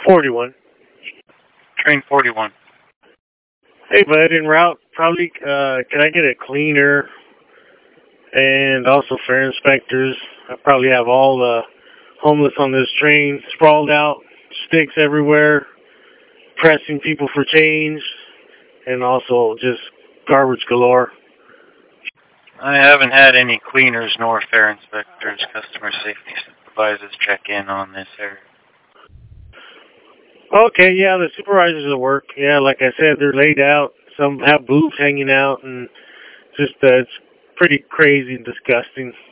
41. Train 41. Hey, bud, en route, probably, can I get a cleaner and also fare inspectors? I probably have all the homeless on this train sprawled out, sticks everywhere, pressing people for change, and also just garbage galore. I haven't had any cleaners nor fare inspectors, customer safety supervisors check in on this area. Okay, yeah, the supervisors will work. Yeah, like I said, they're laid out. Some have boobs hanging out, and just it's pretty crazy and disgusting.